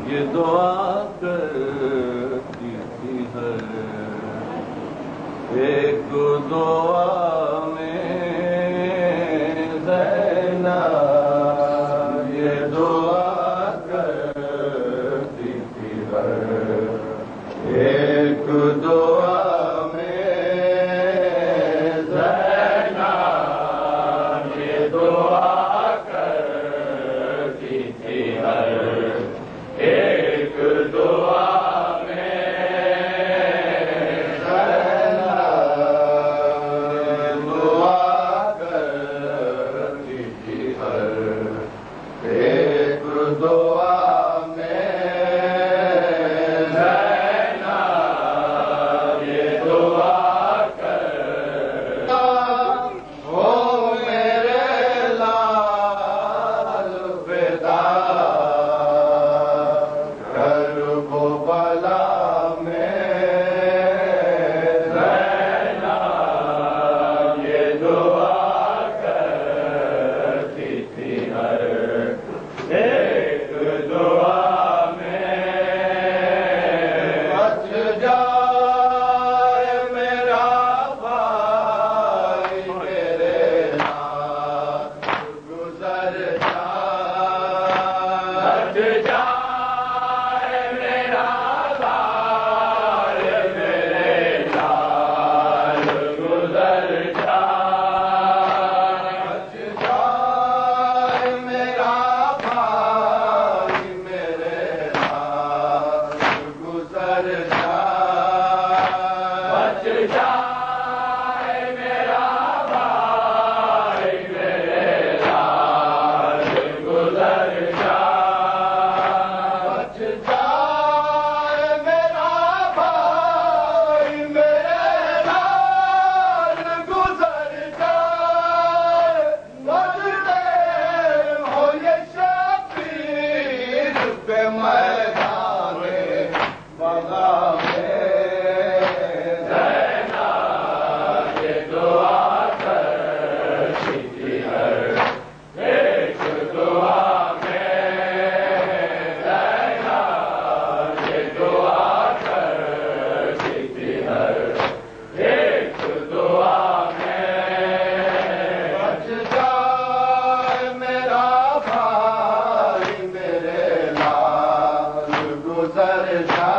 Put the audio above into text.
ये दुआ करती थी हर एक दुआ में ज़ैना, ये दुआ करती थी हर एक दुआ में ज़ैना, ये दुआ करती थी हर एक दुआ में ज़ैना, दुआ करती थी हर एक दुआ में ज़ैना, ये दुआ करता हो मेरे लाल फिदा करबो बला में ज़ैना, ये दुआ करती थी हर एक दुआ में बच जाए मेरा भाई मेरे साथ गुजर जाए, बच जाए मेरा भाई मेरे साथ गुजर जाए, बच जाए मेरा भाई मेरे साथ गुजर जाए, बच जाए मेरा भाई मेरे साथ गुजर जाए, बच जाए मेरा भाई मेरे साथ गुजर जाए, बचते हो ये शबीर पे मैदाने बगा में ज़ैना, ये दुआ करती थी हर एक दुआ में ज़ैना, ये दुआ करती थी हर एक दुआ में बच जाए मेरा भाई मेरे लाल गुजर जाए।